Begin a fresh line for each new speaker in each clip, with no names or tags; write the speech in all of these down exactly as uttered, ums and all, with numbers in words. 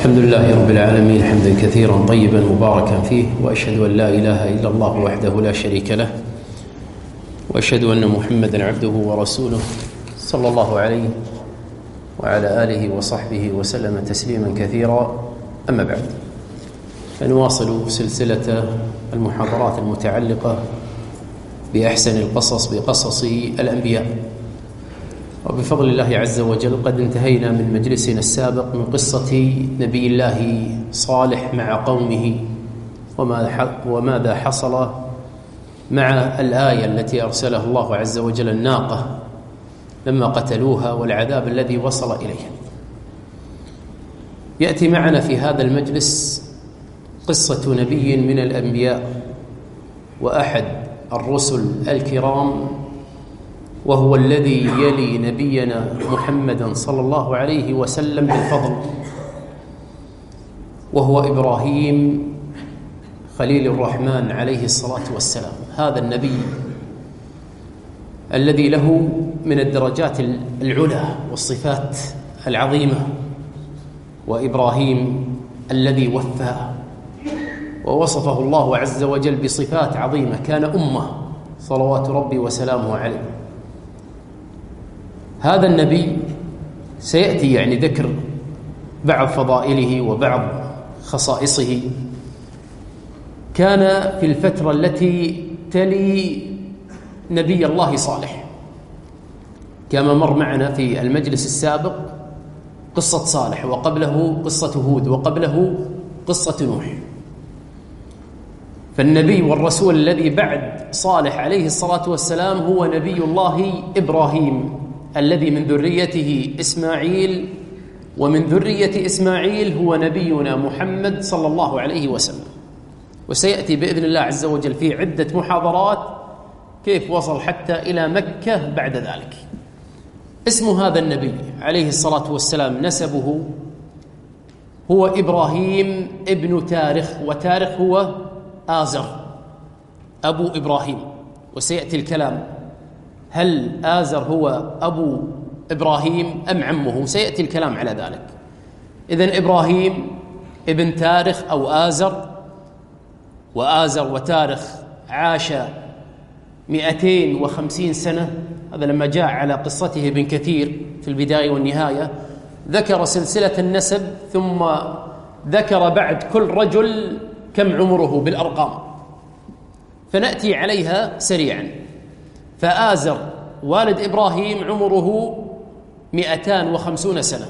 الحمد لله رب العالمين حمدا كثيرا طيبا مباركا فيه، وأشهد أن لا إله إلا الله وحده لا شريك له، وأشهد أن محمدا عبده ورسوله صلى الله عليه وعلى آله وصحبه وسلم تسليما كثيرا. أما بعد، فنواصل سلسلة المحاضرات المتعلقة بأحسن القصص بقصص الأنبياء، وبفضل الله عز وجل قد انتهينا من مجلسنا السابق من قصة نبي الله صالح مع قومه وماذا حصل مع الآية التي أرسلها الله عز وجل، الناقة لما قتلوها والعذاب الذي وصل إليه. يأتي معنا في هذا المجلس قصة نبي من الأنبياء وأحد الرسل الكرام، وهو الذي يلي نبينا محمدا صلى الله عليه وسلم بالفضل، وهو إبراهيم خليل الرحمن عليه الصلاة والسلام. هذا النبي الذي له من الدرجات العلى والصفات العظيمة، وإبراهيم الذي وفى ووصفه الله عز وجل بصفات عظيمة، كان أمة صلوات ربي وسلامه عليه. هذا النبي سيأتي يعني ذكر بعض فضائله وبعض خصائصه. كان في الفترة التي تلي نبي الله صالح، كما مر معنا في المجلس السابق قصة صالح، وقبله قصة هود، وقبله قصة نوح. فالنبي والرسول الذي بعد صالح عليه الصلاة والسلام هو نبي الله إبراهيم، الذي من ذريته إسماعيل، ومن ذرية إسماعيل هو نبينا محمد صلى الله عليه وسلم. وسيأتي بإذن الله عز وجل في عدة محاضرات كيف وصل حتى إلى مكة بعد ذلك. اسم هذا النبي عليه الصلاة والسلام، نسبه هو إبراهيم ابن تارخ، وتارخ هو آزر أبو إبراهيم. وسيأتي الكلام هل آزر هو أبو إبراهيم أم عمه، سيأتي الكلام على ذلك. إذن إبراهيم ابن تارخ أو آزر، وآزر وتارخ عاش مئتين وخمسين سنة. هذا لما جاء على قصته ابن كثير في البداية والنهاية ذكر سلسلة النسب، ثم ذكر بعد كل رجل كم عمره بالأرقام، فنأتي عليها سريعا. فآزر والد إبراهيم عمره مئتان وخمسون سنة،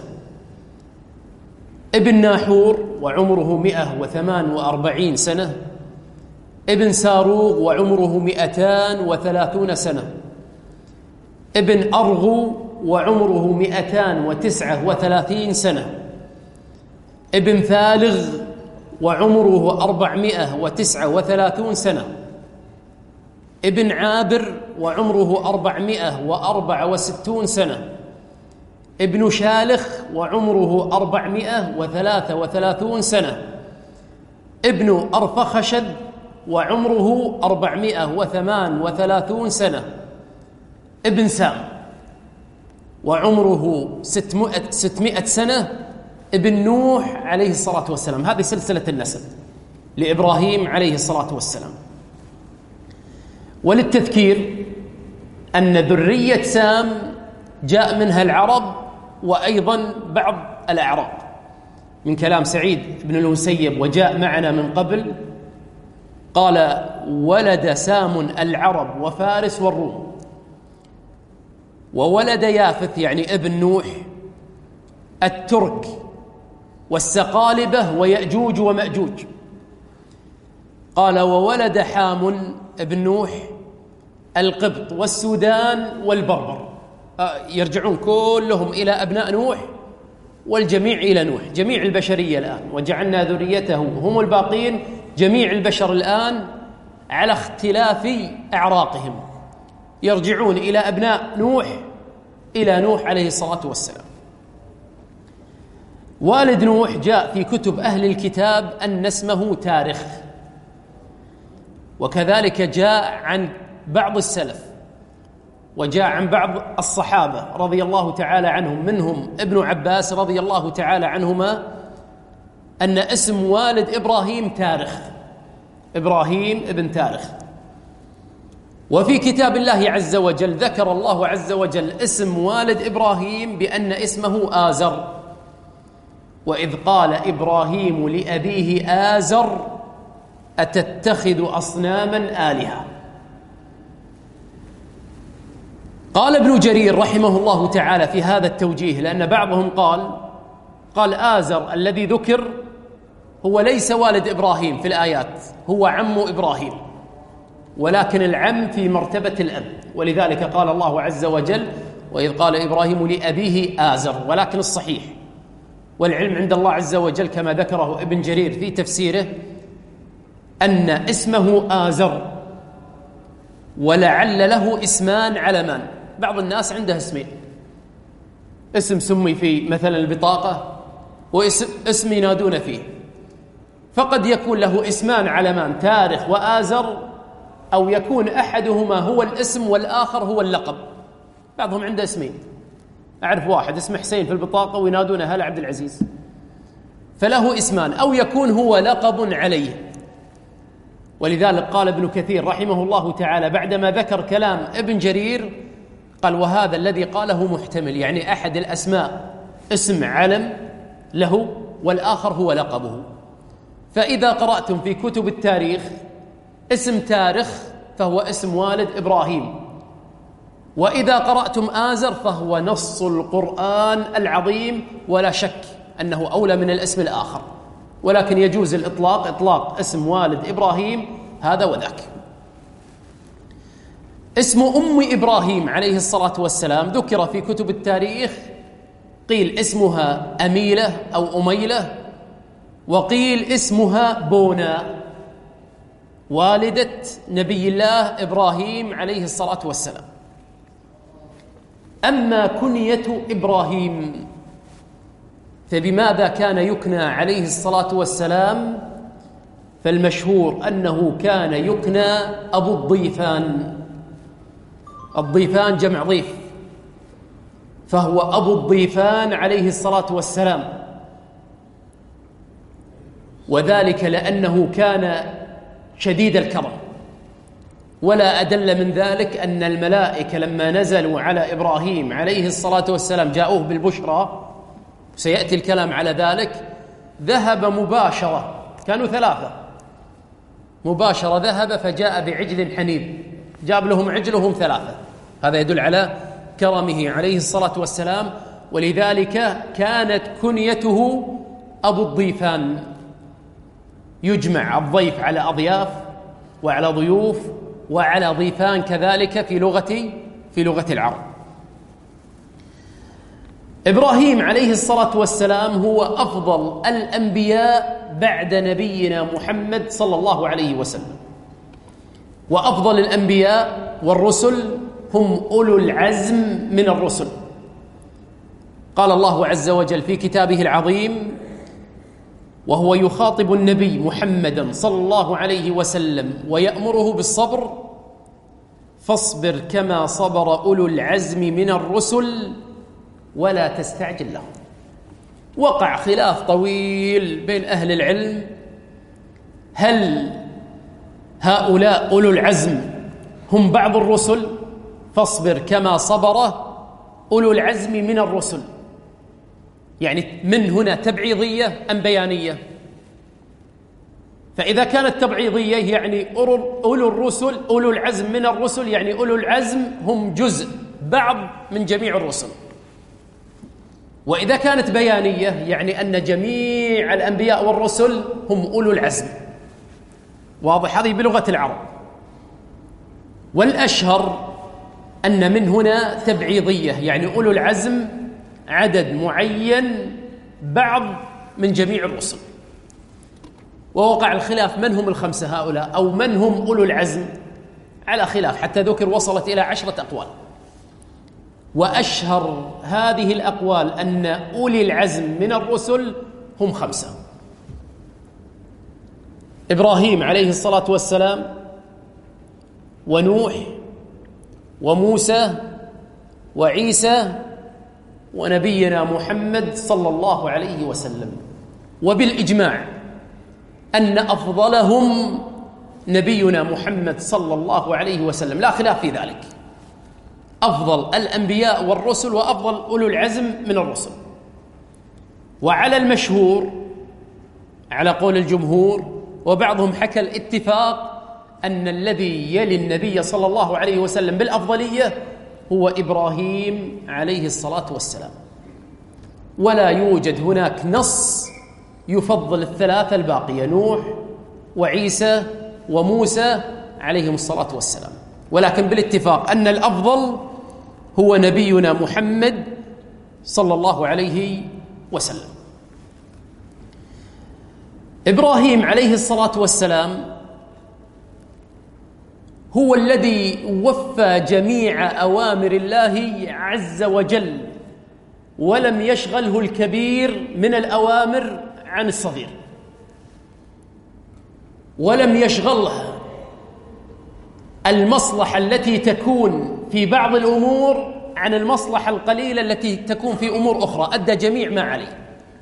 ابن ناحور وعمره مئة وثمان وأربعين سنة، ابن ساروغ وعمره مئتان وثلاثون سنة، ابن أرغو وعمره مئتان وتسعة وثلاثين سنة، ابن ثالغ وعمره أربعمائة وتسعة وثلاثون سنة، ابن عابر وعمره أربعمائة وأربعة وستون سنة، ابن شالخ وعمره أربعمائة وثلاثة وثلاثون سنة، ابن أرفخشد وعمره أربعمائة وثمان وثلاثون سنة، ابن سام وعمره ستمائة, ستمائة سنة، ابن نوح عليه الصلاة والسلام. هذه سلسلة النسب لإبراهيم عليه الصلاة والسلام. وللتذكير أن ذرية سام جاء منها العرب وأيضا بعض الأعراب، من كلام سعيد بن المسيب وجاء معنا من قبل، قال: ولد سام العرب وفارس والروم، وولد يافث يعني ابن نوح الترك والسقالبة ويأجوج ومأجوج. قال: وولد حام ابن نوح القبط والسودان والبربر. يرجعون كلهم إلى أبناء نوح، والجميع إلى نوح، جميع البشرية الآن، وجعلنا ذريته هم الباقين، جميع البشر الآن على اختلاف أعراقهم يرجعون إلى أبناء نوح، إلى نوح عليه الصلاة والسلام. والد نوح جاء في كتب أهل الكتاب أن اسمه تارخ، وكذلك جاء عن بعض السلف وجاء عن بعض الصحابة رضي الله تعالى عنهم، منهم ابن عباس رضي الله تعالى عنهما أن اسم والد إبراهيم تارخ، إبراهيم ابن تارخ. وفي كتاب الله عز وجل ذكر الله عز وجل اسم والد إبراهيم بأن اسمه آزر، وإذ قال إبراهيم لأبيه آزر أتتخذ أصناما آلهة. قال ابن جرير رحمه الله تعالى في هذا التوجيه، لأن بعضهم قال قال آزر الذي ذكر هو ليس والد إبراهيم في الآيات، هو عم إبراهيم، ولكن العم في مرتبة الأب، ولذلك قال الله عز وجل وإذ قال إبراهيم لأبيه آزر. ولكن الصحيح والعلم عند الله عز وجل كما ذكره ابن جرير في تفسيره أن اسمه آزر، ولعل له اسمان علمان. بعض الناس عنده اسمين، اسم سمي في مثلا البطاقة واسم اسم ينادون فيه، فقد يكون له اسمان علمان تارخ وآزر، أو يكون أحدهما هو الاسم والآخر هو اللقب. بعضهم عنده اسمين، أعرف واحد اسمه حسين في البطاقة وينادونه هلا عبد العزيز، فله اسمان، أو يكون هو لقب عليه. ولذلك قال ابن كثير رحمه الله تعالى بعدما ذكر كلام ابن جرير قال وهذا الذي قاله محتمل، يعني أحد الأسماء اسم علم له والآخر هو لقبه. فإذا قرأتم في كتب التاريخ اسم تارخ فهو اسم والد إبراهيم، وإذا قرأتم آزر فهو نص القرآن العظيم، ولا شك أنه أولى من الاسم الآخر، ولكن يجوز الإطلاق، إطلاق اسم والد إبراهيم هذا وذاك. اسم أم إبراهيم عليه الصلاة والسلام ذكر في كتب التاريخ، قيل اسمها أميلة أو أميلة، وقيل اسمها بونا، والدة نبي الله إبراهيم عليه الصلاة والسلام. أما كنية إبراهيم فبماذا كان يكنى عليه الصلاة والسلام؟ فالمشهور أنه كان يكنى أبو الضيفان، الضيفان جمع ضيف، فهو أبو الضيفان عليه الصلاة والسلام، وذلك لأنه كان شديد الكرم. ولا أدل من ذلك أن الملائكة لما نزلوا على إبراهيم عليه الصلاة والسلام جاءوه بالبشرى، سيأتي الكلام على ذلك، ذهب مباشرة، كانوا ثلاثة، مباشرة ذهب فجاء بعجل حنيذ، جاب لهم عجلهم ثلاثة. هذا يدل على كرمه عليه الصلاة والسلام، ولذلك كانت كنيته أبو الضيفان، يجمع الضيف على أضياف وعلى ضيوف وعلى ضيفان كذلك في لغة في لغة العرب. إبراهيم عليه الصلاة والسلام هو أفضل الأنبياء بعد نبينا محمد صلى الله عليه وسلم، وأفضل الأنبياء والرسل هم أولو العزم من الرسل. قال الله عز وجل في كتابه العظيم وهو يخاطب النبي محمدا صلى الله عليه وسلم ويأمره بالصبر: فاصبر كما صبر أولو العزم من الرسل ولا تستعجل لهم. وقع خلاف طويل بين أهل العلم، هل هؤلاء أولو العزم هم بعض الرسل؟ فاصبر كما صبر أولو العزم من الرسل، يعني من هنا تبعيضية أم بيانية؟ فإذا كانت تبعيضية يعني أولو الرسل أولو العزم من الرسل، يعني أولو العزم هم جزء بعض من جميع الرسل. وإذا كانت بيانية يعني أن جميع الأنبياء والرسل هم أولو العزم. واضح؟ هذه بلغة العرب. والأشهر أن من هنا تبعيضية، يعني أولو العزم عدد معين بعض من جميع الرسل. ووقع الخلاف من هم الخمسة هؤلاء أو من هم أولو العزم على خلاف، حتى ذكر وصلت إلى عشرة أقوال. وأشهر هذه الأقوال أن أولي العزم من الرسل هم خمسة: إبراهيم عليه الصلاة والسلام، ونوح، وموسى، وعيسى، ونبينا محمد صلى الله عليه وسلم. وبالإجماع أن أفضلهم نبينا محمد صلى الله عليه وسلم، لا خلاف في ذلك، أفضل الأنبياء والرسل وأفضل أولو العزم من الرسل. وعلى المشهور على قول الجمهور، وبعضهم حكى الاتفاق، أن الذي يلي النبي صلى الله عليه وسلم بالأفضلية هو إبراهيم عليه الصلاة والسلام، ولا يوجد هناك نص يفضل الثلاثة الباقية، نوح وعيسى وموسى عليهم الصلاة والسلام، ولكن بالاتفاق أن الأفضل هو نبينا محمد صلى الله عليه وسلم. إبراهيم عليه الصلاة والسلام هو الذي وفى جميع أوامر الله عز وجل، ولم يشغله الكبير من الأوامر عن الصغير، ولم يشغله المصلحة التي تكون في بعض الأمور عن المصلحة القليلة التي تكون في أمور أخرى، أدى جميع ما عليه.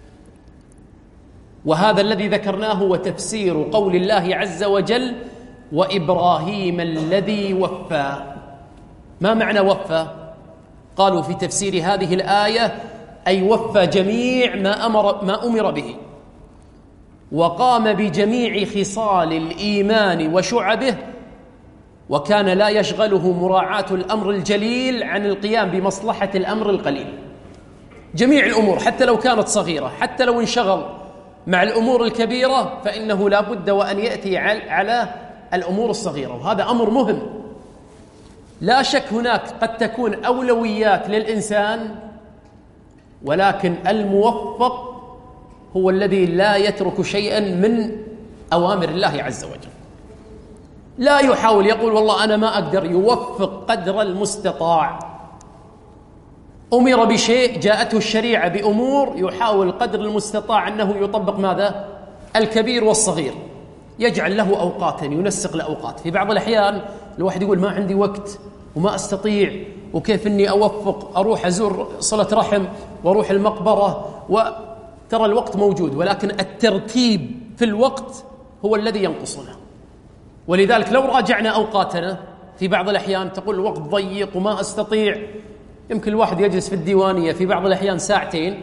وهذا الذي ذكرناه وتفسير قول الله عز وجل: وإبراهيم الذي وفى. ما معنى وفى؟ قالوا في تفسير هذه الآية أي وفى جميع ما أمر, ما أمر به، وقام بجميع خصال الإيمان وشعبه، وكان لا يشغله مراعاة الأمر الجليل عن القيام بمصلحة الأمر القليل. جميع الأمور حتى لو كانت صغيرة، حتى لو انشغل مع الأمور الكبيرة، فإنه لا بد وأن يأتي على الأمور الصغيرة، وهذا أمر مهم. لا شك هناك قد تكون أولويات للإنسان، ولكن الموفق هو الذي لا يترك شيئا من أوامر الله عز وجل، لا يحاول يقول والله أنا ما أقدر، يوفق قدر المستطاع. أمر بشيء جاءته الشريعة بأمور، يحاول قدر المستطاع أنه يطبق ماذا؟ الكبير والصغير، يجعل له أوقاتا، ينسق له. في بعض الأحيان الواحد يقول ما عندي وقت وما أستطيع، وكيف أني أوفق أروح أزور صلة رحم وأروح المقبرة، وترى الوقت موجود، ولكن الترتيب في الوقت هو الذي ينقصنا. ولذلك لو راجعنا أوقاتنا في بعض الأحيان تقول الوقت ضيق وما أستطيع، يمكن الواحد يجلس في الديوانية في بعض الأحيان ساعتين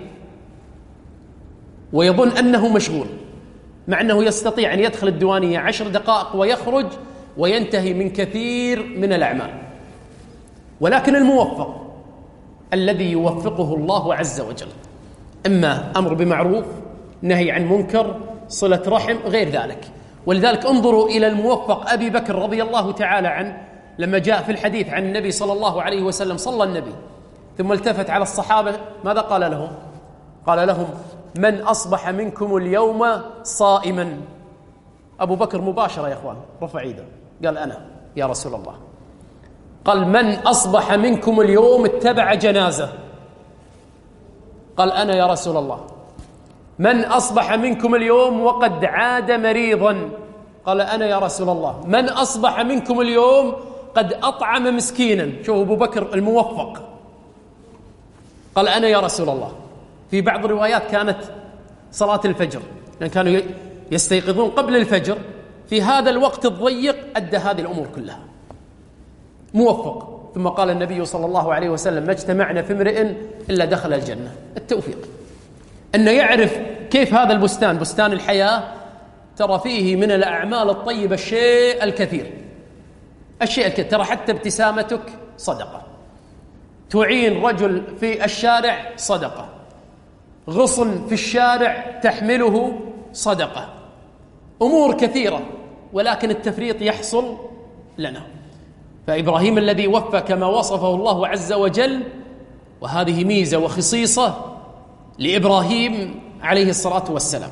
ويظن أنه مشغول، مع أنه يستطيع أن يدخل الديوانية عشر دقائق ويخرج وينتهي من كثير من الأعمال. ولكن الموفق الذي يوفقه الله عز وجل، إما أمر بمعروف، نهي عن منكر، صلة رحم، غير ذلك. ولذلك انظروا إلى الموفق أبي بكر رضي الله تعالى عنه، لما جاء في الحديث عن النبي صلى الله عليه وسلم: صلى النبي ثم التفت على الصحابة، ماذا قال لهم؟ قال لهم: من أصبح منكم اليوم صائما؟ أبو بكر مباشرة يا أخوان رفع يده قال: أنا يا رسول الله. قال: من أصبح منكم اليوم اتبع جنازة؟ قال: أنا يا رسول الله. من أصبح منكم اليوم وقد عاد مريضا؟ قال: أنا يا رسول الله. من أصبح منكم اليوم قد أطعم مسكينا؟ شوف أبو بكر الموفق، قال: أنا يا رسول الله. في بعض الروايات كانت صلاة الفجر، لأن كانوا يستيقظون قبل الفجر، في هذا الوقت الضيق أدى هذه الأمور كلها، موفق. ثم قال النبي صلى الله عليه وسلم: ما اجتمعنا في امرئ إلا دخل الجنة. التوفيق أنه يعرف كيف هذا البستان، بستان الحياة، ترى فيه من الأعمال الطيبة الشيء الكثير، الشيء الكثير. ترى حتى ابتسامتك صدقة، تعين رجل في الشارع صدقة، غصن في الشارع تحمله صدقة، أمور كثيرة، ولكن التفريط يحصل لنا. فإبراهيم الذي وفى كما وصفه الله عز وجل، وهذه ميزة وخصيصة لإبراهيم عليه الصلاة والسلام.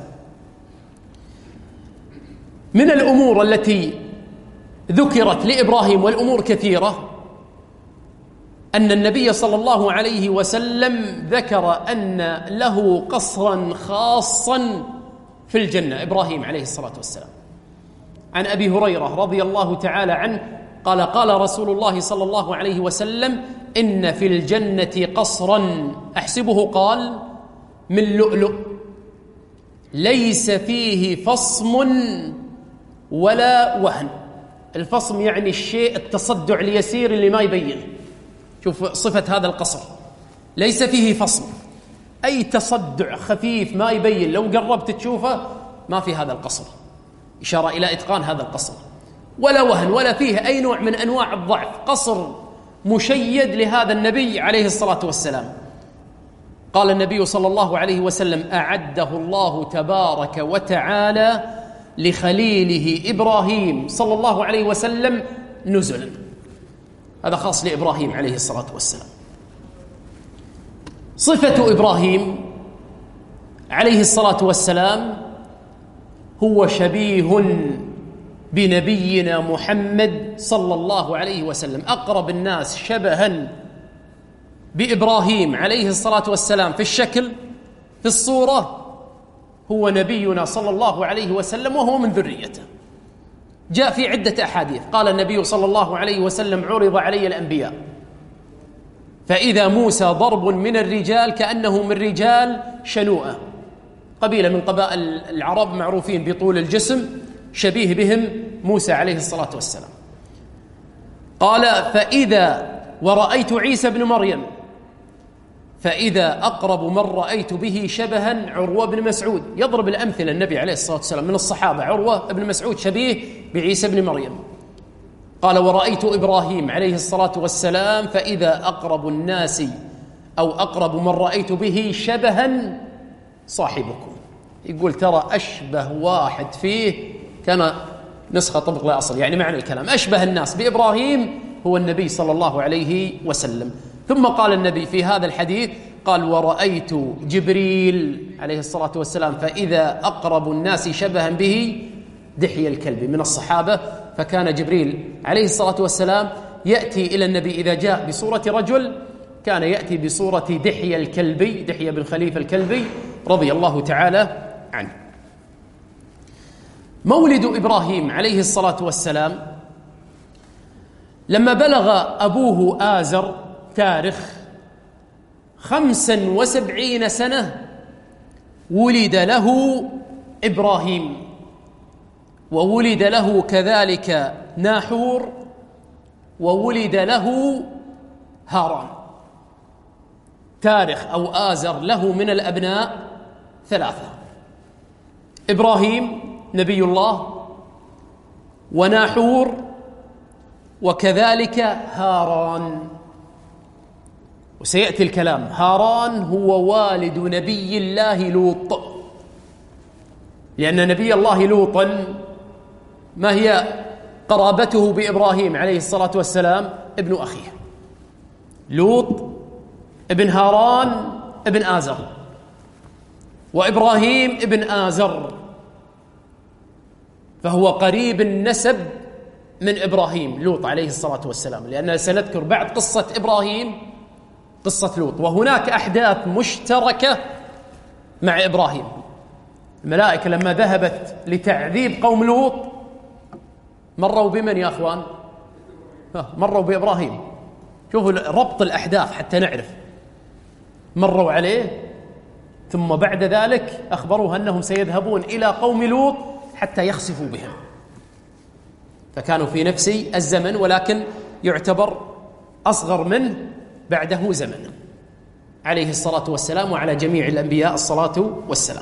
من الأمور التي ذكرت لإبراهيم، والأمور كثيرة، أن النبي صلى الله عليه وسلم ذكر أن له قصرا خاصا في الجنة، إبراهيم عليه الصلاة والسلام. عن أبي هريرة رضي الله تعالى عنه قال: قال رسول الله صلى الله عليه وسلم: إن في الجنة قصرا، أحسبه قال من لؤلؤ، ليس فيه فصم ولا وهن. الفصم يعني الشيء التصدع اليسير اللي ما يبين. شوف صفة هذا القصر، ليس فيه فصم، أي تصدع خفيف ما يبين، لو قربت تشوفه ما في هذا القصر، إشارة إلى إتقان هذا القصر. ولا وهن، ولا فيه أي نوع من أنواع الضعف، قصر مشيد لهذا النبي عليه الصلاة والسلام. قال النبي صلى الله عليه وسلم: أعده الله تبارك وتعالى لخليله إبراهيم صلى الله عليه وسلم نزلا. هذا خاص لإبراهيم عليه الصلاة والسلام. صفة إبراهيم عليه الصلاة والسلام هو شبيه بنبينا محمد صلى الله عليه وسلم. أقرب الناس شبها بإبراهيم عليه الصلاة والسلام في الشكل في الصورة هو نبينا صلى الله عليه وسلم، وهو من ذريته. جاء في عدة أحاديث قال النبي صلى الله عليه وسلم: عرض علي الأنبياء فإذا موسى ضرب من الرجال كأنه من رجال شنوءة، قبيلة من قبائل العرب معروفين بطول الجسم، شبيه بهم موسى عليه الصلاة والسلام. قال: فإذا ورأيت عيسى بن مريم فإذا أقرب من رأيت به شبها عروة بن مسعود. يضرب الأمثلة النبي عليه الصلاة والسلام من الصحابة، عروة بن مسعود شبيه بعيسى بن مريم. قال: ورأيت إبراهيم عليه الصلاة والسلام فإذا أقرب الناس أو أقرب من رأيت به شبها صاحبكم. يقول ترى أشبه واحد فيه كان نسخة طبق لا أصل، يعني معنى الكلام أشبه الناس بإبراهيم هو النبي صلى الله عليه وسلم. ثم قال النبي في هذا الحديث قال: ورأيت جبريل عليه الصلاة والسلام فإذا أقرب الناس شبها به دحية الكلب من الصحابة. فكان جبريل عليه الصلاة والسلام يأتي إلى النبي إذا جاء بصورة رجل كان يأتي بصورة دحية الكلبي، دحية بن خليفة الكلبي رضي الله تعالى عنه. مولد إبراهيم عليه الصلاة والسلام لما بلغ أبوه آزر تارخ خمسا وسبعين سنة ولد له إبراهيم، وولد له كذلك ناحور، وولد له هاران. تارخ أو آزر له من الأبناء ثلاثة: إبراهيم نبي الله، وناحور، وكذلك هاران. وسيأتي الكلام. هاران هو والد نبي الله لوط، لأن نبي الله لوطا ما هي قرابته بإبراهيم عليه الصلاة والسلام؟ ابن أخيه لوط ابن هاران ابن آزر، وإبراهيم ابن آزر، فهو قريب النسب من إبراهيم لوط عليه الصلاة والسلام، لأننا سنذكر بعد قصة إبراهيم قصة لوط. وهناك أحداث مشتركة مع إبراهيم. الملائكة لما ذهبت لتعذيب قوم لوط مروا بمن يا أخوان؟ مروا بإبراهيم. شوفوا ربط الأحداث حتى نعرف. مروا عليه، ثم بعد ذلك أخبروه أنهم سيذهبون إلى قوم لوط حتى يخسفوا بهم، فكانوا في نفس الزمن ولكن يعتبر أصغر منه بعده زمنا عليه الصلاة والسلام، وعلى جميع الأنبياء الصلاة والسلام.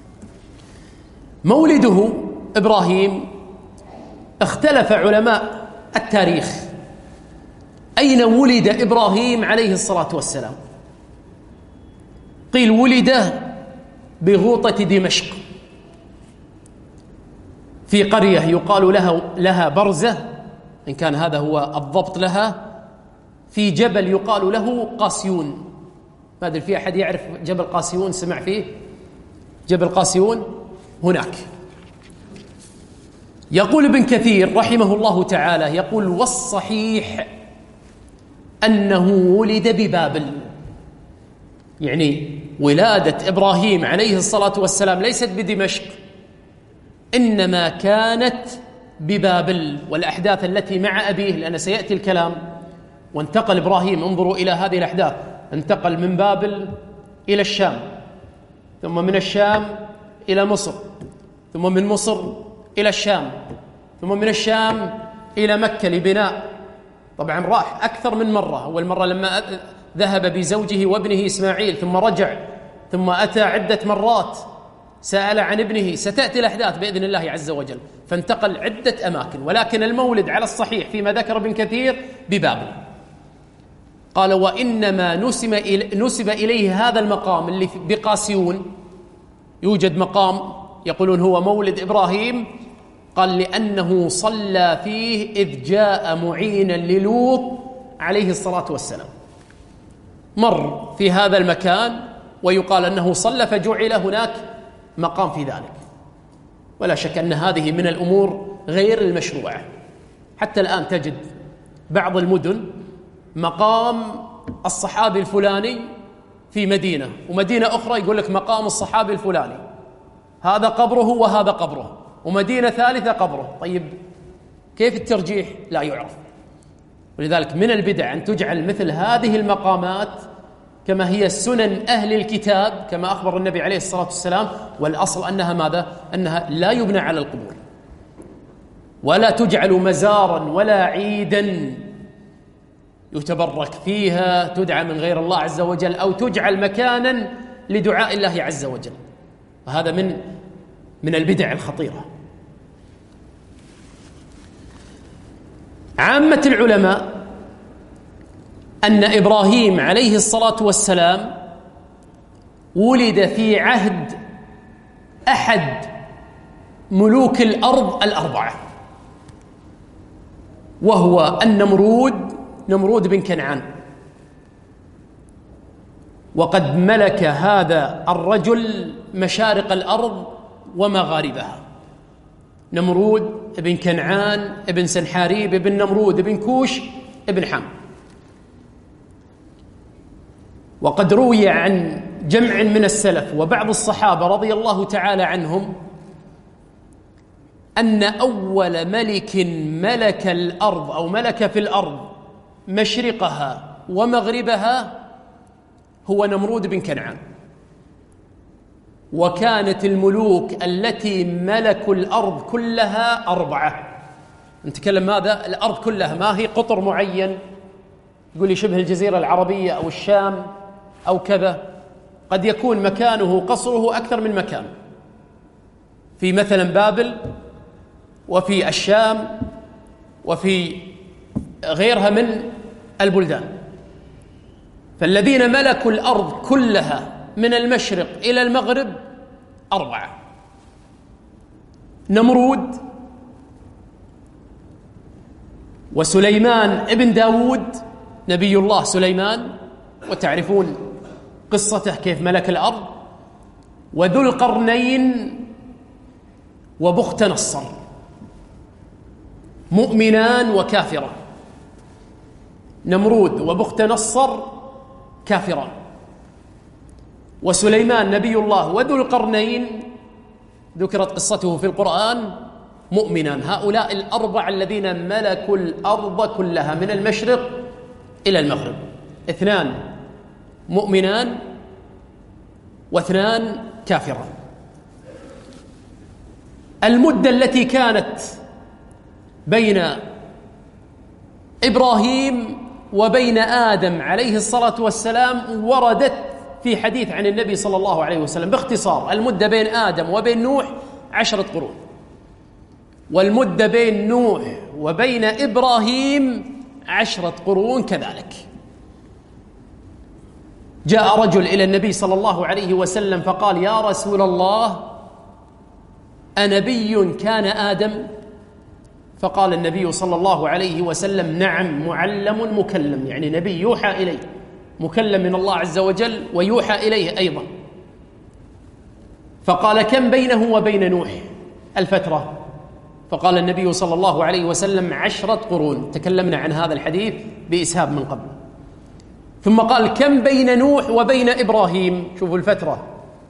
مولده إبراهيم اختلف علماء التاريخ أين ولد إبراهيم عليه الصلاة والسلام. قيل ولد بغوطة دمشق في قرية يقال لها لها برزة، إن كان هذا هو الضبط لها، في جبل يقال له قاسيون. ما أدري في أحد يعرف جبل قاسيون؟ سمع فيه جبل قاسيون هناك. يقول ابن كثير رحمه الله تعالى، يقول: والصحيح أنه ولد ببابل. يعني ولادة إبراهيم عليه الصلاة والسلام ليست بدمشق، إنما كانت ببابل. والأحداث التي مع أبيه، لأن سيأتي الكلام، وانتقل إبراهيم، انظروا إلى هذه الأحداث، انتقل من بابل إلى الشام، ثم من الشام إلى مصر، ثم من مصر إلى الشام، ثم من الشام إلى مكة لبناء. طبعا راح أكثر من مرة، أول مرة لما ذهب بزوجه وابنه إسماعيل، ثم رجع، ثم أتى عدة مرات سأل عن ابنه. ستأتي الأحداث بإذن الله عز وجل، فانتقل عدة أماكن، ولكن المولد على الصحيح فيما ذكر ابن كثير ببابل. قال وإنما نسب نسب إليه هذا المقام اللي بقاسيون، يوجد مقام يقولون هو مولد إبراهيم، قال لأنه صلى فيه إذ جاء معينا للوط عليه الصلاة والسلام، مر في هذا المكان ويقال أنه صلى فجعل هناك مقام في ذلك. ولا شك أن هذه من الأمور غير المشروعة. حتى الآن تجد بعض المدن مقام الصحابي الفلاني في مدينة، ومدينة أخرى يقول لك مقام الصحابي الفلاني، هذا قبره وهذا قبره، ومدينة ثالثة قبره. طيب كيف الترجيح؟ لا يعرف. ولذلك من البدع أن تجعل مثل هذه المقامات كما هي سنن أهل الكتاب كما أخبر النبي عليه الصلاة والسلام، والأصل أنها ماذا؟ أنها لا يبنى على القبور، ولا تجعل مزارا ولا عيدا يتبرك فيها تدعى من غير الله عز وجل، أو تجعل مكانا لدعاء الله عز وجل. وهذا من من البدع الخطيرة. عامة العلماء أن إبراهيم عليه الصلاة والسلام ولد في عهد أحد ملوك الأرض الأربعة، وهو النمرود، نمرود بن كنعان. وقد ملك هذا الرجل مشارق الأرض ومغاربها. نمرود بن كنعان ابن سنحاريب ابن نمرود ابن كوش ابن حام. وقد روي عن جمع من السلف وبعض الصحابة رضي الله تعالى عنهم أن أول ملك ملك الأرض أو ملك في الأرض مشرقها ومغربها هو نمرود بن كنعان. وكانت الملوك التي ملكوا الأرض كلها أربعة. نتكلم ماذا؟ الأرض كلها، ما هي قطر معين يقول لي شبه الجزيرة العربية أو الشام أو كذا، قد يكون مكانه قصره أكثر من مكان، في مثلا بابل وفي الشام وفي غيرها من البلدان. فالذين ملكوا الأرض كلها من المشرق إلى المغرب أربعة: نمرود، وسليمان ابن داود نبي الله سليمان، وتعرفون قصته كيف ملك الأرض، وذو القرنين، وبخت نصر، مؤمنان وكافران. نمرود وبخت نصر كافران، وسليمان نبي الله وذو القرنين ذكرت قصته في القرآن مؤمنان. هؤلاء الأربع الذين ملكوا الأرض كلها من المشرق إلى المغرب، اثنان مؤمنان واثنان كافران. المدة التي كانت بين إبراهيم وبين آدم عليه الصلاة والسلام وردت في حديث عن النبي صلى الله عليه وسلم باختصار: المدة بين آدم وبين نوح عشرة قرون، والمدة بين نوح وبين إبراهيم عشرة قرون كذلك. جاء رجل إلى النبي صلى الله عليه وسلم فقال: يا رسول الله، أنبي كان آدم؟ فقال النبي صلى الله عليه وسلم: نعم، معلم مكلم، يعني نبي يوحى إليه، مكلم من الله عز وجل ويوحى إليه أيضا. فقال: كم بينه وبين نوح الفترة؟ فقال النبي صلى الله عليه وسلم: عشرة قرون. تكلمنا عن هذا الحديث بإسهاب من قبل. ثم قال: كم بين نوح وبين إبراهيم؟ شوفوا الفترة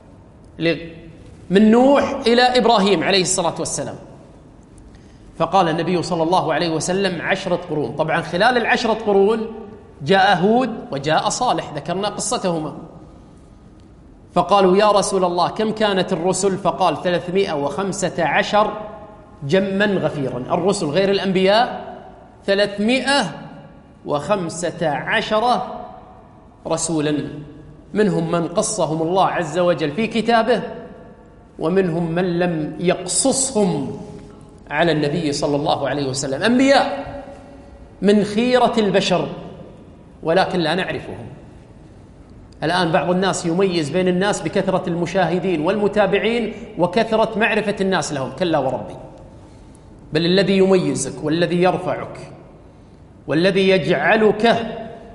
من نوح إلى إبراهيم عليه الصلاة والسلام. فقال النبي صلى الله عليه وسلم: عشرة قرون. طبعا خلال العشرة قرون جاء هود وجاء صالح، ذكرنا قصتهما. فقالوا يا رسول الله كم كانت الرسل؟ فقال ثلاثمائة وخمسة عشر جما غفيرا. الرسل غير الأنبياء ثلاثمائة وخمسة عشر رسولا، منهم من قصهم الله عز وجل في كتابه، ومنهم من لم يقصصهم على النبي صلى الله عليه وسلم. أنبياء من خيرة البشر ولكن لا نعرفهم. الآن بعض الناس يميز بين الناس بكثرة المشاهدين والمتابعين وكثرة معرفة الناس لهم. كلا وربي، بل الذي يميزك والذي يرفعك والذي يجعلك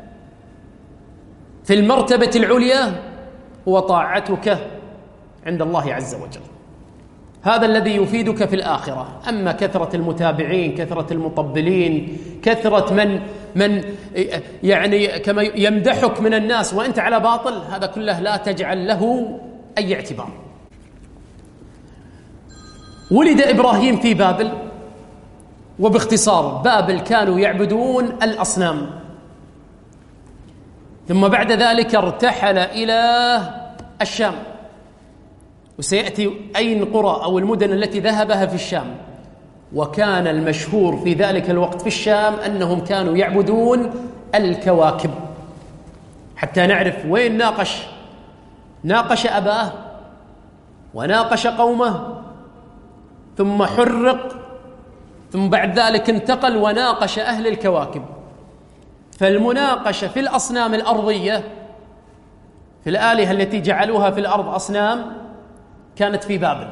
في المرتبة العليا هو طاعتك عند الله عز وجل. هذا الذي يفيدك في الآخرة. أما كثرة المتابعين، كثرة المطبلين، كثرة من من يعني كما يمدحك من الناس وأنت على باطل، هذا كله لا تجعل له أي اعتبار. ولد إبراهيم في بابل، وباختصار بابل كانوا يعبدون الأصنام، ثم بعد ذلك ارتحل إلى الشام، وسيأتي أي قرى أو المدن التي ذهبها في الشام. وكان المشهور في ذلك الوقت في الشام أنهم كانوا يعبدون الكواكب، حتى نعرف وين ناقش ناقش أباه وناقش قومه، ثم حرق، ثم بعد ذلك انتقل وناقش أهل الكواكب. فالمناقشة في الأصنام الأرضية، في الآلهة التي جعلوها في الأرض أصنام، كانت في بابل.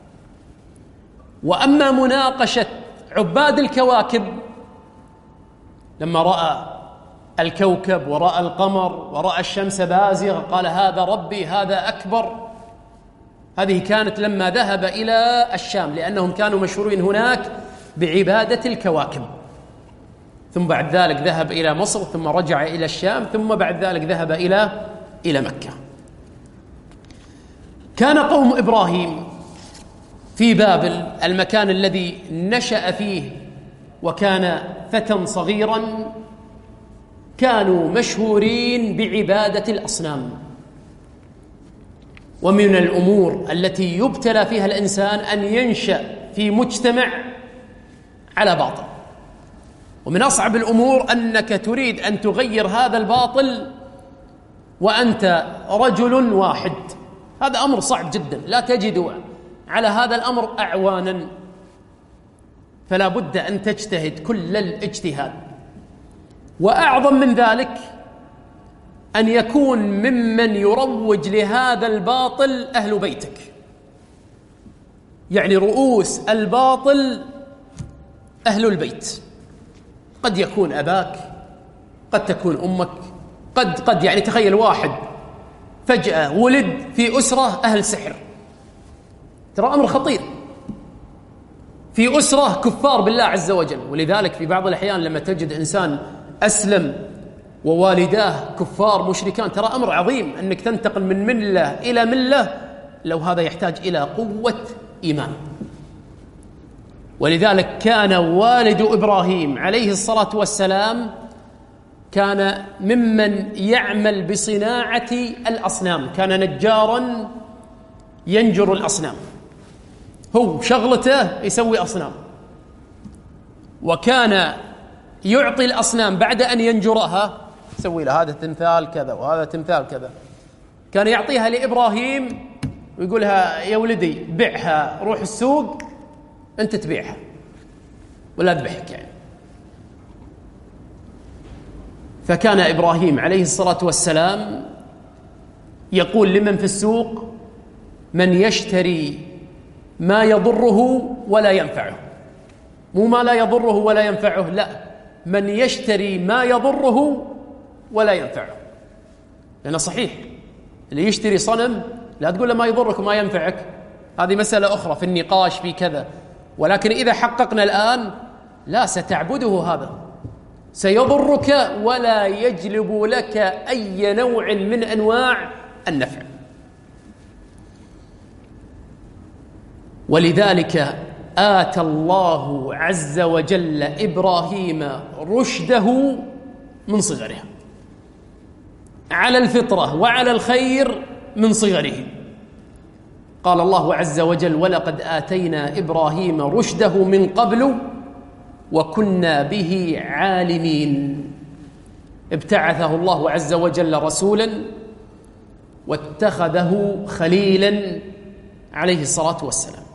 وأما مناقشة عباد الكواكب، لما رأى الكوكب ورأى القمر ورأى الشمس بازغة قال هذا ربي، هذا أكبر. هذه كانت لما ذهب إلى الشام، لأنهم كانوا مشهورين هناك بعبادة الكواكب. ثم بعد ذلك ذهب إلى مصر، ثم رجع إلى الشام، ثم بعد ذلك ذهب إلى إلى مكة. كان قوم إبراهيم في بابل، المكان الذي نشأ فيه وكان فتى صغيرا، كانوا مشهورين بعبادة الأصنام. ومن الأمور التي يبتلى فيها الإنسان أن ينشأ في مجتمع على باطل، ومن أصعب الأمور أنك تريد أن تغير هذا الباطل وأنت رجل واحد. هذا أمر صعب جدا، لا تجد على هذا الأمر أعوانا، فلا بد أن تجتهد كل الاجتهاد. وأعظم من ذلك أن يكون ممن يروج لهذا الباطل أهل بيتك، يعني رؤوس الباطل أهل البيت. قد يكون أباك، قد تكون أمك، قد قد يعني تخيل واحد فجأة ولد في أسرة أهل سحر، ترى أمر خطير، في أسرة كفار بالله عز وجل. ولذلك في بعض الأحيان لما تجد إنسان أسلم ووالداه كفار مشركان، ترى أمر عظيم أنك تنتقل من ملة إلى ملة، لو هذا يحتاج إلى قوة إيمان. ولذلك كان والد إبراهيم عليه الصلاة والسلام كان ممن يعمل بصناعة الأصنام، كان نجارا ينجر الأصنام، هو شغلته يسوي أصنام. وكان يعطي الأصنام بعد أن ينجرها، يسوي له هذا تمثال كذا وهذا تمثال كذا، كان يعطيها لإبراهيم ويقولها يا ولدي بيعها، روح السوق أنت تبيعها ولا أذبحك يعني. فكان إبراهيم عليه الصلاة والسلام يقول لمن في السوق: من يشتري ما يضره ولا ينفعه، مو ما لا يضره ولا ينفعه، لا، من يشتري ما يضره ولا ينفعه. لأنه صحيح اللي يشتري صنم لا تقول له ما يضرك وما ينفعك، هذه مسألة أخرى في النقاش في كذا. ولكن إذا حققنا الآن لا، ستعبده هذا، سيضرك ولا يجلب لك أي نوع من أنواع النفع. ولذلك آتى الله عز وجل إبراهيم رشده من صغره على الفطرة وعلى الخير من صغره. قال الله عز وجل: ولقد آتينا إبراهيم رشده من قبل وكنا به عالمين. ابتعثه الله عز وجل رسولا واتخذه خليلا عليه الصلاة والسلام.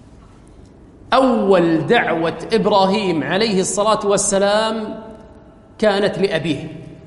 أول دعوة إبراهيم عليه الصلاة والسلام كانت لأبيه،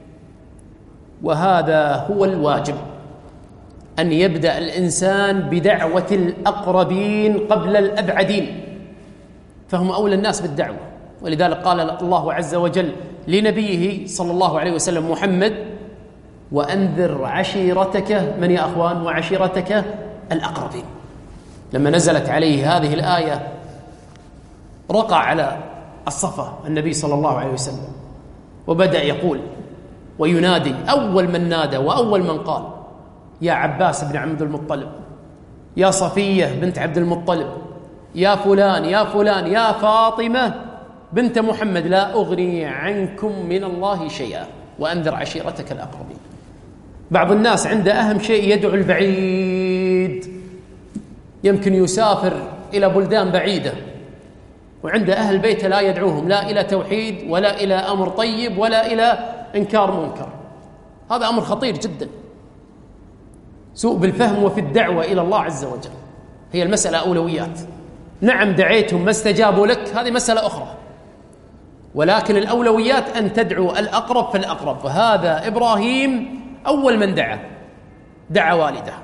وهذا هو الواجب، أن يبدأ الإنسان بدعوة الأقربين قبل الأبعدين، فهم أولى الناس بالدعوة. ولذلك قال الله عز وجل لنبيه صلى الله عليه وسلم محمد: وأنذر عشيرتك من يا أخوان؟ وعشيرتك الأقربين. لما نزلت عليه هذه الآية رقع على الصفا النبي صلى الله عليه وسلم وبدأ يقول وينادي. أول من نادى وأول من قال: يا عباس بن عبد المطلب، يا صفية بنت عبد المطلب، يا فلان يا فلان، يا فاطمة بنت محمد، لا أغني عنكم من الله شيئا وأنذر عشيرتك الأقربين. بعض الناس عنده أهم شيء يدعو البعيد، يمكن يسافر إلى بلدان بعيدة وعند أهل بيته لا يدعوهم لا إلى توحيد ولا إلى أمر طيب ولا إلى إنكار منكر. هذا أمر خطير جدا، سوء بالفهم وفي الدعوة إلى الله عز وجل. هي المسألة أولويات. نعم دعيتهم ما استجابوا لك، هذه مسألة أخرى، ولكن الأولويات أن تدعو الأقرب فالأقرب. فهذا إبراهيم أول من دعا، دعا والده.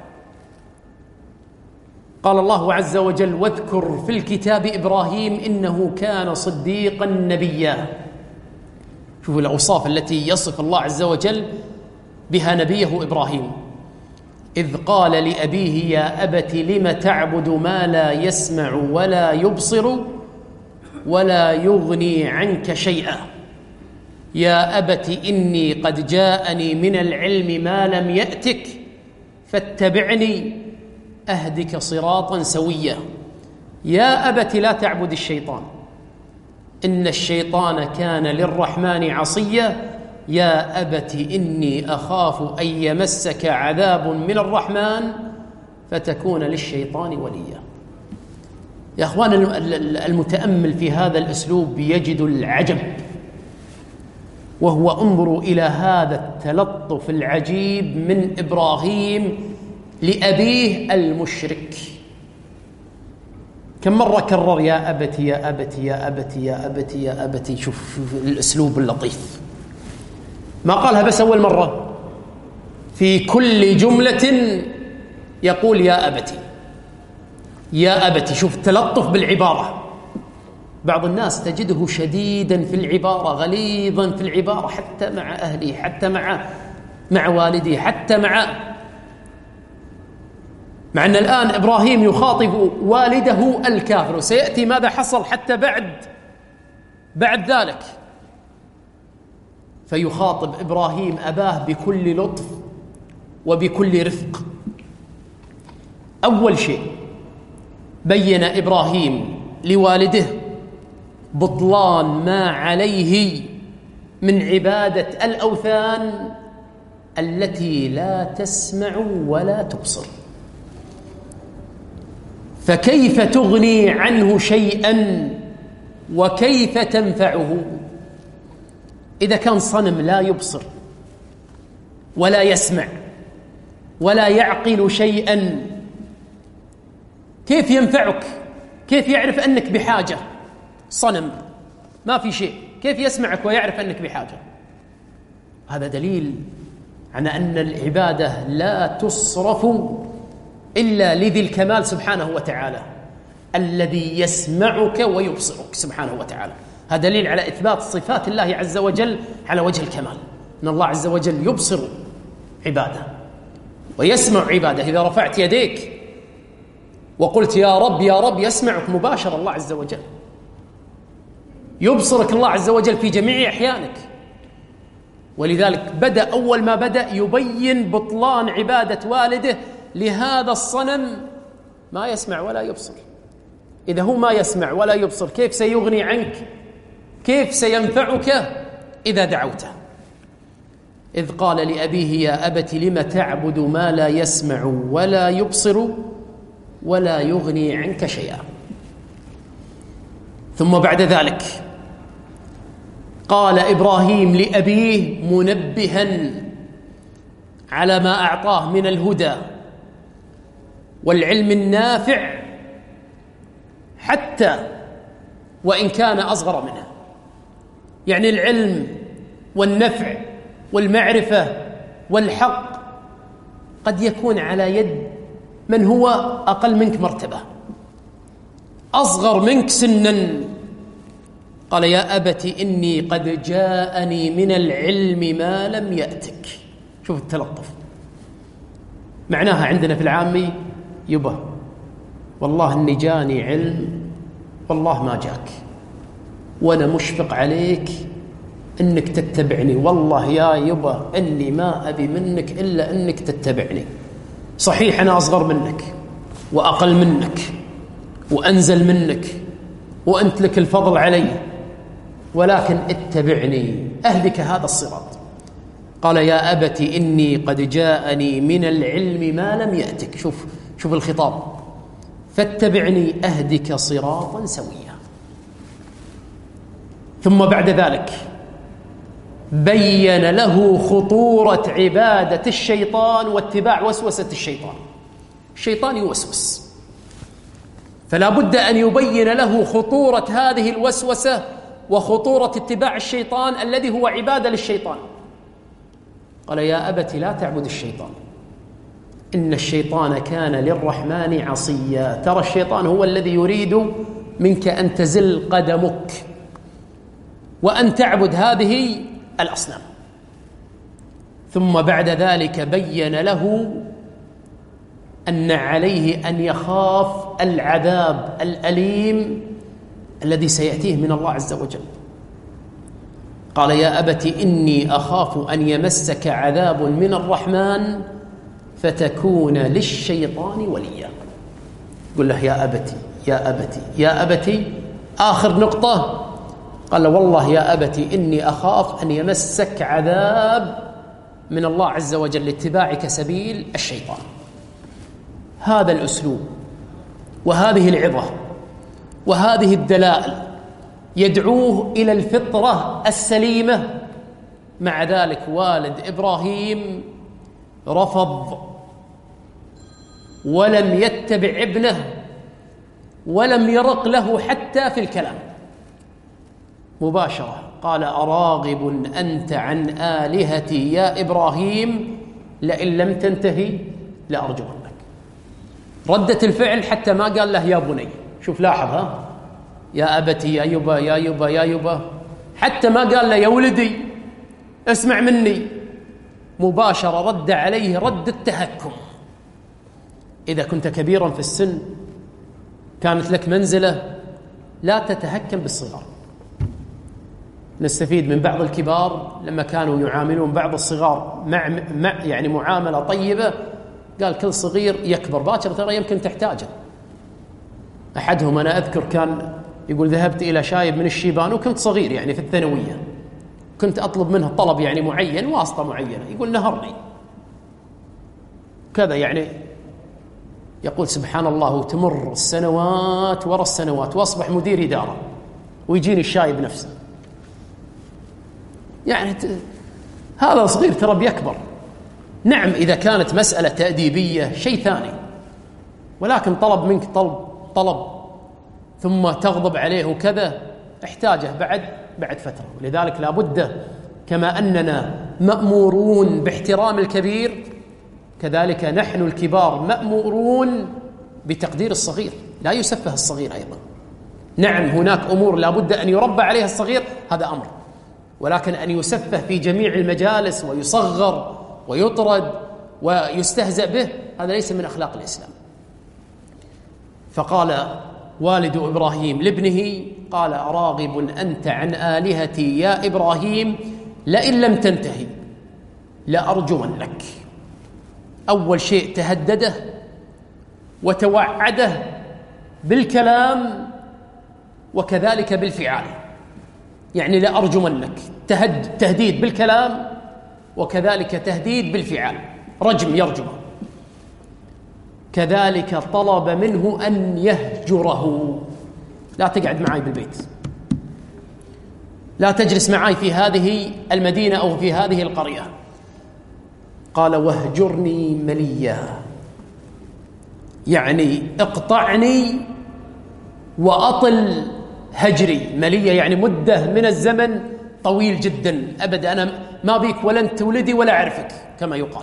قال الله عز وجل: واذكر في الكتاب إبراهيم إنه كان صديقا نبيا. شوفوا الأوصاف التي يصف الله عز وجل بها نبيه إبراهيم. إذ قال لأبيه: يا أبت لم تعبد ما لا يسمع ولا يبصر ولا يغني عنك شيئا، يا أبت إني قد جاءني من العلم ما لم يأتك فاتبعني أهدك صراطا سويا، يا أبت لا تعبد الشيطان إن الشيطان كان للرحمن عصيا، يا أبت إني أخاف أن يمسك عذاب من الرحمن فتكون للشيطان وليا. يا أخوان، المتأمل في هذا الأسلوب يجد العجب، وهو انظروا إلى هذا التلطف العجيب من إبراهيم لأبيه المشرك. كم مرة كرر يا أبت يا أبت يا أبت يا أبت يا أبت. شوف الأسلوب اللطيف، ما قالها بس أول مرة، في كل جملة يقول يا أبتي يا أبتي. شوف التلطف بالعبارة. بعض الناس تجده شديدا في العبارة، غليظا في العبارة، حتى مع أهله، حتى مع مع والديه، حتى مع مع أن الآن إبراهيم يخاطب والده الكافر، وسيأتي ماذا حصل حتى بعد بعد ذلك. فيخاطب إبراهيم أباه بكل لطف وبكل رفق. أول شيء بين إبراهيم لوالده بطلان ما عليه من عبادة الأوثان التي لا تسمع ولا تبصر. فكيف تغني عنه شيئا وكيف تنفعه إذا كان صنم لا يبصر ولا يسمع ولا يعقل شيئا؟ كيف ينفعك؟ كيف يعرف أنك بحاجة؟ صنم ما في شيء، كيف يسمعك ويعرف أنك بحاجة؟ هذا دليل على أن العبادة لا تصرف إلا لذي الكمال سبحانه وتعالى، الذي يسمعك ويبصرك سبحانه وتعالى. هذا دليل على إثبات صفات الله عز وجل على وجه الكمال، أن الله عز وجل يبصر عباده ويسمع عباده. إذا رفعت يديك وقلت يا رب يا رب يسمعك مباشرة الله عز وجل، يبصرك الله عز وجل في جميع أحيانك. ولذلك بدأ أول ما بدأ يبين بطلان عبادة والده لهذا الصنم ما يسمع ولا يبصر. إذا هو ما يسمع ولا يبصر كيف سيغني عنك؟ كيف سينفعك إذا دعوته؟ إذ قال لأبيه يا أبت لم تعبد ما لا يسمع ولا يبصر ولا يغني عنك شيئا. ثم بعد ذلك قال إبراهيم لأبيه منبها على ما أعطاه من الهدى والعلم النافع حتى وإن كان أصغر منه، يعني العلم والنفع والمعرفة والحق قد يكون على يد من هو أقل منك مرتبة، أصغر منك سنا. قال يا أبت إني قد جاءني من العلم ما لم يأتك. شوف التلطف، معناها عندنا في العامي يبا والله إني جاني علم والله ما جاك، وأنا مشفق عليك إنك تتبعني، والله يا يبا إني ما أبي منك إلا إنك تتبعني. صحيح أنا أصغر منك وأقل منك وأنزل منك وأنت لك الفضل علي، ولكن اتبعني أهدك هذا الصراط. قال يا أبت إني قد جاءني من العلم ما لم يأتك. شوف شوف الخطاب، فاتبعني أهدك صراطا سويا. ثم بعد ذلك بين له خطورة عبادة الشيطان واتباع وسوسة الشيطان. الشيطان يوسوس، فلا بد أن يبين له خطورة هذه الوسوسة وخطورة اتباع الشيطان الذي هو عبادة للشيطان. قال يا أبت لا تعبد الشيطان إن الشيطان كان للرحمن عصيا. ترى الشيطان هو الذي يريد منك أن تزل قدمك وأن تعبد هذه الأصنام. ثم بعد ذلك بين له أن عليه أن يخاف العذاب الأليم الذي سيأتيه من الله عز وجل. قال يا أبت إني أخاف أن يمسك عذاب من الرحمن فتكون للشيطان وليا. قل له يا أبتي يا أبتي يا أبتي آخر نقطة. قال والله يا أبتي إني أخاف أن يمسك عذاب من الله عز وجل لاتباعك سبيل الشيطان. هذا الأسلوب وهذه العظة وهذه الدلائل يدعوه إلى الفطرة السليمة. مع ذلك والد إبراهيم رفض ولم يتبع ابنه ولم يرق له حتى في الكلام، مباشرة قال أراغب أنت عن آلهتي يا إبراهيم لئن لم تنتهي لأرجمنك. ردة الفعل حتى ما قال له يا بني. شوف لاحظ، ها يا أبتي يا يبا يا يبا يا يبا، حتى ما قال له يا ولدي اسمع مني، مباشرة رد عليه رد التهكم. إذا كنت كبيرا في السن كانت لك منزلة لا تتهكم بالصغار. نستفيد من بعض الكبار لما كانوا يعاملون بعض الصغار مع, مع يعني معاملة طيبة، قال كل صغير يكبر باكر ترى يمكن تحتاجه. أحدهم أنا أذكر كان يقول ذهبت إلى شايب من الشيبان وكنت صغير يعني في الثانوية، كنت أطلب منه طلب يعني معين واسطة معينة، يقول نهرني كذا يعني. يقول سبحان الله وتمر السنوات ورا السنوات وأصبح مدير إدارة ويجيني الشايب نفسه. يعني هذا صغير ترى بيكبر. نعم إذا كانت مسألة تأديبية شيء ثاني، ولكن طلب منك طلب طلب ثم تغضب عليه وكذا احتاجه بعد بعد فترة. ولذلك لا بد كما أننا مأمورون باحترام الكبير كذلك نحن الكبار مأمورون بتقدير الصغير، لا يسفه الصغير أيضا. نعم هناك أمور لا بد أن يربى عليها الصغير، هذا أمر، ولكن أن يسفه في جميع المجالس ويصغر ويطرد ويستهزأ به هذا ليس من أخلاق الإسلام. فقال والد إبراهيم لابنه قال أراغب أنت عن آلهتي يا إبراهيم لئن لم تنتهي لأرجمنك. أول شيء تهدده وتوعده بالكلام وكذلك بالفعال، يعني لأرجمنك تهد تهديد بالكلام وكذلك تهديد بالفعال، رجم يرجمه. كذلك طلب منه أن يهجره، لا تقعد معي بالبيت، لا تجلس معي في هذه المدينة أو في هذه القرية. قال واهجرني مليا، يعني اقطعني وأطل هجري. مليا يعني مدة من الزمن طويل جدا، أبدا أنا ما بيك ولن تولدي ولا أعرفك كما يقال.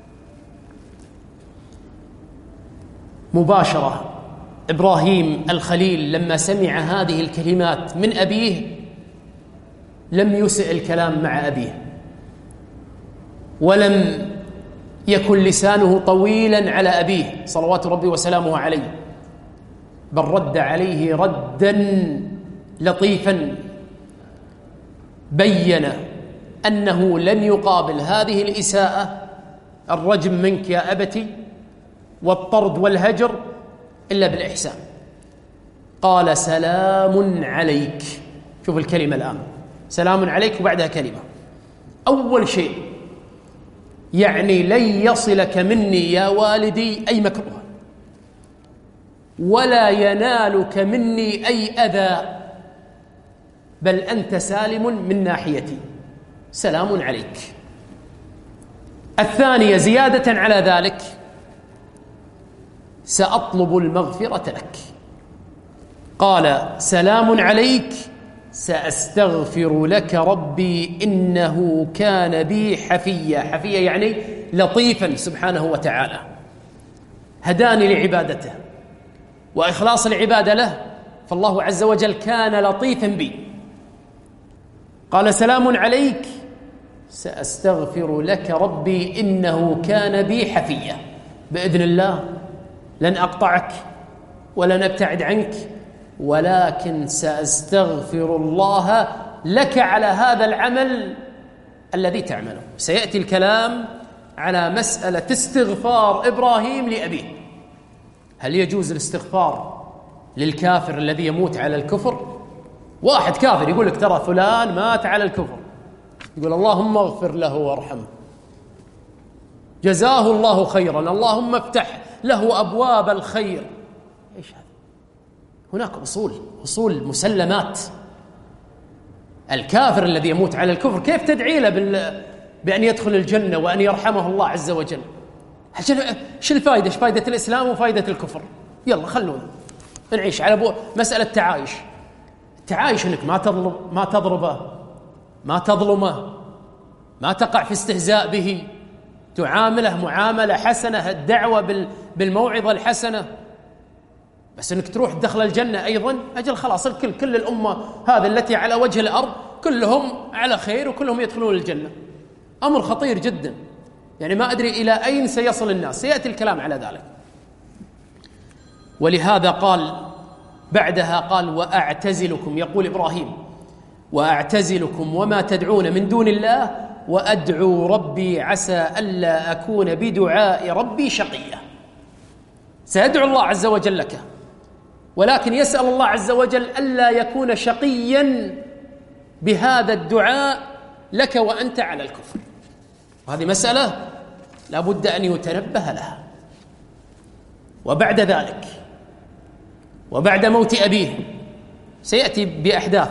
مباشرة إبراهيم الخليل لما سمع هذه الكلمات من أبيه لم يسئ الكلام مع أبيه، ولم يكن لسانه طويلا على أبيه صلوات ربي وسلامه عليه، بل رد عليه ردا لطيفا بين أنه لن يقابل هذه الإساءة، الرجم منك يا أبتي والطرد والهجر، إلا بالإحسان. قال سلام عليك. شوف الكلمة الآن، سلام عليك وبعدها كلمة. أول شيء يعني لن يصلك مني يا والدي أي مكروه، ولا ينالك مني أي أذى، بل أنت سالم من ناحيتي، سلام عليك. الثانية زيادة على ذلك سأطلب المغفرة لك. قال سلام عليك سأستغفر لك ربي إنه كان بي حفيا. حفيا يعني لطيفا سبحانه وتعالى، هداني لعبادته وإخلاص العبادة له، فالله عز وجل كان لطيفا بي. قال سلام عليك سأستغفر لك ربي إنه كان بي حفيا. بإذن الله لن أقطعك ولن أبتعد عنك، ولكن سأستغفر الله لك على هذا العمل الذي تعمله. سيأتي الكلام على مسألة استغفار إبراهيم لأبيه. هل يجوز الاستغفار للكافر الذي يموت على الكفر؟ واحد كافر يقول لك ترى فلان مات على الكفر، يقول اللهم اغفر له وارحمه، جزاه الله خيرا، اللهم افتح له أبواب الخير. إيش هذا؟ هناك أصول أصول مسلمات. الكافر الذي يموت على الكفر كيف تدعي له بال... بأن يدخل الجنة وأن يرحمه الله عز وجل؟ شو الفائدة؟ ايش فائدة الإسلام وفائدة الكفر؟ يلا خلونا نعيش على بو... مسألة تعايش. التعايش انك ما تظلم ما تضربه، ما تظلمه، ما تقع في استهزاء به، تعامله معاملة حسنة، الدعوة بال... بالموعظة الحسنة. بس انك تروح تدخل الجنة ايضا، اجل خلاص الكل كل الأمة هذه التي على وجه الأرض كلهم على خير وكلهم يدخلون الجنة. أمر خطير جدا، يعني ما أدري إلى أين سيصل الناس. سيأتي الكلام على ذلك. ولهذا قال بعدها قال وأعتزلكم، يقول إبراهيم وأعتزلكم وما تدعون من دون الله وأدعو ربي عسى ألا أكون بدعاء ربي شقيا. سيدعو الله عز وجل لك، ولكن يسأل الله عز وجل ألا يكون شقيا بهذا الدعاء لك وأنت على الكفر. وهذه مسألة لا بد أن يتنبه لها. وبعد ذلك وبعد موت أبيه سيأتي بأحداث.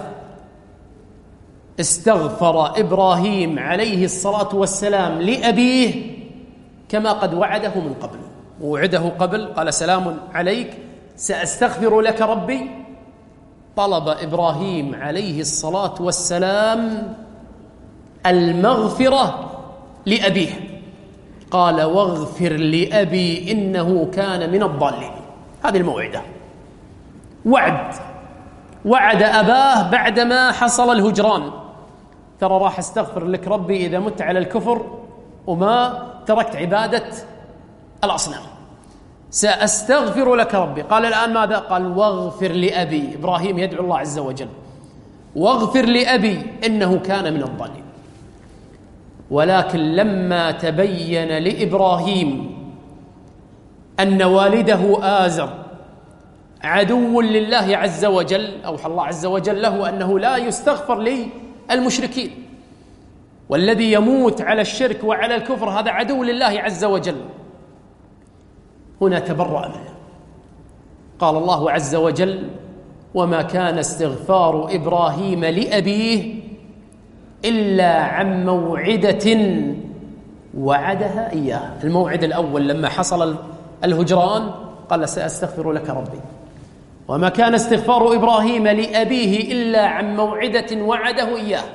استغفر إبراهيم عليه الصلاة والسلام لأبيه كما قد وعده من قبل. ووعده قبل قال سلام عليك سأستغفر لك ربي. طلب إبراهيم عليه الصلاة والسلام المغفرة لأبيه. قال واغفر لأبي إنه كان من الضالين. هذه الموعدة، وعد وعد أباه بعدما حصل الهجران، ترى راح استغفر لك ربي إذا مت على الكفر وما تركت عبادة الأصنام، سأستغفر لك ربي. قال الآن ماذا؟ قال واغفر لأبي. إبراهيم يدعو الله عز وجل واغفر لأبي إنه كان من الضالين. ولكن لما تبين لإبراهيم أن والده آزر عدو لله عز وجل، أوحى الله عز وجل له أنه لا يستغفر للمشركين، والذي يموت على الشرك وعلى الكفر هذا عدو لله عز وجل. هنا تبرأ منه. قال الله عز وجل: وما كان استغفار إبراهيم لأبيه إلا عن موعدة وعدها إياه. الموعد الأول لما حصل الهجران قال: سأستغفر لك ربي. وما كان استغفار إبراهيم لأبيه إلا عن موعدة وعده إياه،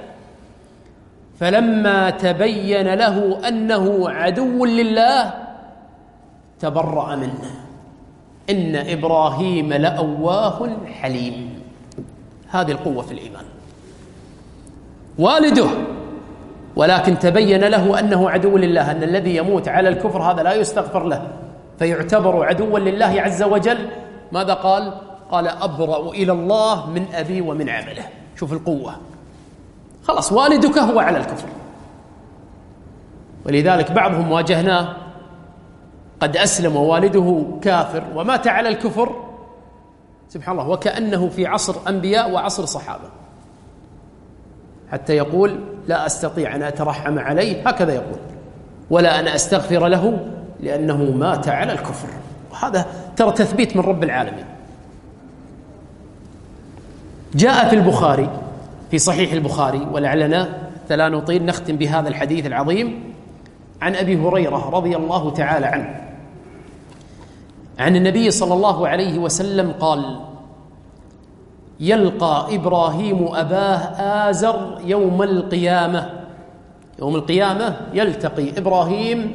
فلما تبين له أنه عدو لله تبرأ منه. إن إبراهيم لأواه حليم. هذه القوة في الإيمان. والده ولكن تبين له أنه عدو لله، أن الذي يموت على الكفر هذا لا يستغفر له فيعتبر عدوا لله عز وجل. ماذا قال؟ قال: أبرأ إلى الله من أبي ومن عمله. شوف القوة. خلاص والدك هو على الكفر. ولذلك بعضهم واجهناه قد أسلم والده كافر ومات على الكفر، سبحان الله، وكأنه في عصر أنبياء وعصر صحابة، حتى يقول: لا أستطيع أن أترحم عليه، هكذا يقول، ولا أنا أستغفر له لأنه مات على الكفر. وهذا ترى تثبيت من رب العالمين. جاء في البخاري، في صحيح البخاري، ولعلنا لا نطيل نختم بهذا الحديث العظيم، عن أبي هريرة رضي الله تعالى عنه عن النبي صلى الله عليه وسلم قال: يلقى إبراهيم أباه آزر يوم القيامة. يوم القيامة يلتقي إبراهيم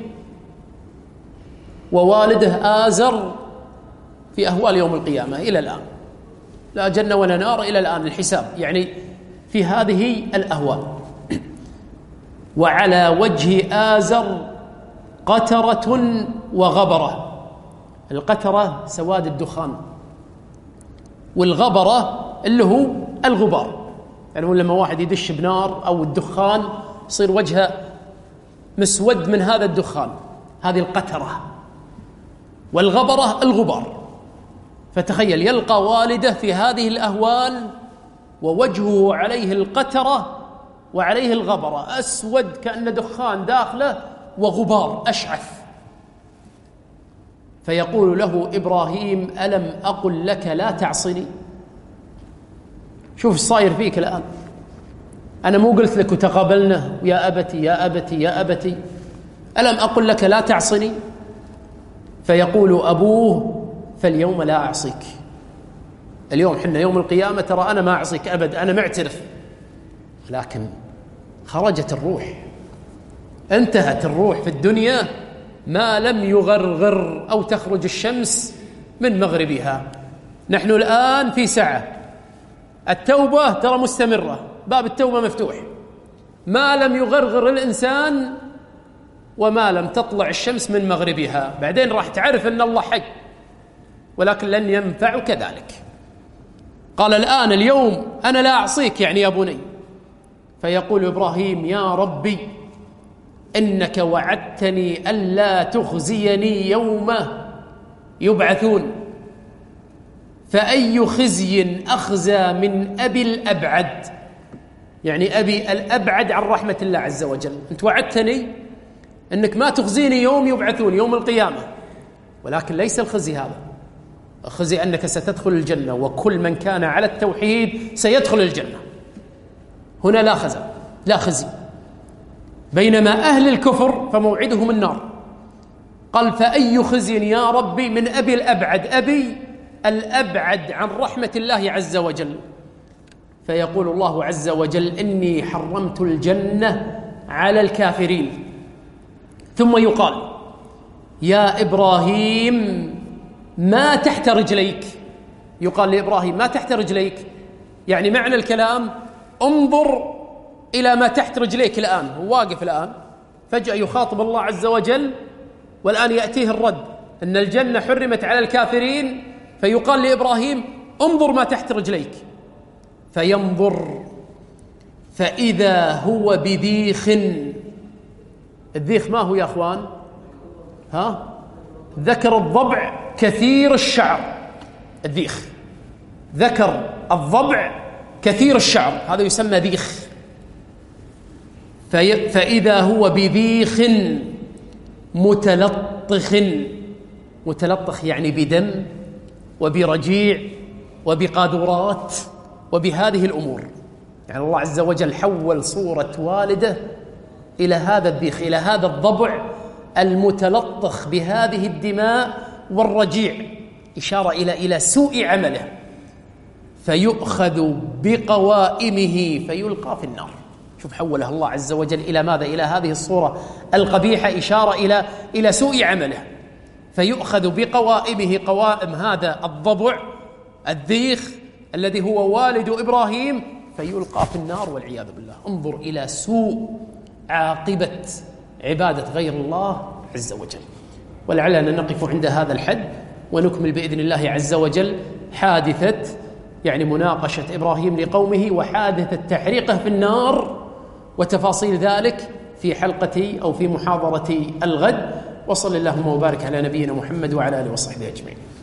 ووالده آزر في أهوال يوم القيامة إلى الآن، لا جنة ولا نار إلى الآن، الحساب يعني في هذه الأهوال. وعلى وجه آزر قترة وغبرة. القترة سواد الدخان، والغبرة اللي هو الغبار، يعني لما واحد يدش بنار أو الدخان يصير وجهه مسود من هذا الدخان، هذه القترة. والغبرة الغبار. فتخيل يلقى والده في هذه الأهوال ووجهه عليه القترة وعليه الغبرة، أسود كأن دخان داخله وغبار أشعث. فيقول له إبراهيم: ألم أقل لك لا تعصني؟ شوف صاير فيك الآن، أنا مو قلت لك وتقابلنا يا أبتي يا أبتي يا أبتي، ألم أقل لك لا تعصني؟ فيقول أبوه: فاليوم لا أعصيك. اليوم حنا يوم القيامة ترى أنا ما أعصيك أبد، أنا معترف. لكن خرجت الروح، انتهت الروح في الدنيا ما لم يغرغر أو تخرج الشمس من مغربها. نحن الآن في ساعة، التوبة ترى مستمرة، باب التوبة مفتوح، ما لم يغرغر الإنسان وما لم تطلع الشمس من مغربها. بعدين راح تعرف أن الله حي، ولكن لن ينفعك ذلك. قال: الآن اليوم أنا لا أعصيك يعني يا بني. فيقول إبراهيم: يا ربي إنك وعدتني ألا تخزيني يوم يبعثون، فأي خزي أخزى من أبي الأبعد، يعني أبي الأبعد عن رحمة الله عز وجل. أنت وعدتني أنك ما تخزيني يوم يبعثون، يوم القيامة، ولكن ليس الخزي هذا. الخزي أنك ستدخل الجنة، وكل من كان على التوحيد سيدخل الجنة. هنا لا خزي، لا خزي. بينما أهل الكفر فموعدهم النار. قال: فأي خزي يا ربي من أبي الأبعد، أبي الأبعد عن رحمة الله عز وجل. فيقول الله عز وجل: إني حرمت الجنة على الكافرين. ثم يقال: يا إبراهيم ما تحت رجليك. يقال لإبراهيم: ما تحت رجليك، يعني معنى الكلام انظر إلى ما تحت رجليك الآن. هو واقف الآن، فجأة يخاطب الله عز وجل، والآن يأتيه الرد أن الجنة حرمت على الكافرين. فيقال لإبراهيم: انظر ما تحت رجليك. فينظر فإذا هو بذيخ. الذيخ ما هو يا أخوان؟ ها؟ ذكر الضبع كثير الشعر. الذيخ ذكر الضبع كثير الشعر، هذا يسمى ذيخ. في فإذا هو بذيخ متلطخ، متلطخ يعني بدم وبرجيع وبقاذورات وبهذه الأمور. يعني الله عز وجل حول صورة والده إلى هذا الذيخ، إلى هذا الضبع المتلطخ بهذه الدماء والرجيع، إشارة إلى إلى سوء عمله، فيؤخذ بقوائمه فيلقى في النار. شوف حوله الله عز وجل إلى ماذا؟ إلى هذه الصورة القبيحة، إشارة إلى إلى سوء عمله، فيؤخذ بقوائمه، قوائم هذا الضبع الذيخ الذي هو والد إبراهيم، فيلقى في النار والعياذ بالله. انظر إلى سوء عاقبة عبادة غير الله عز وجل. ولعلنا نقف عند هذا الحد ونكمل بإذن الله عز وجل حادثة يعني مناقشة إبراهيم لقومه وحادثة تحريقه في النار وتفاصيل ذلك في حلقة أو في محاضرة الغد. وصلى اللهم وبارك على نبينا محمد وعلى آله وصحبه أجمعين.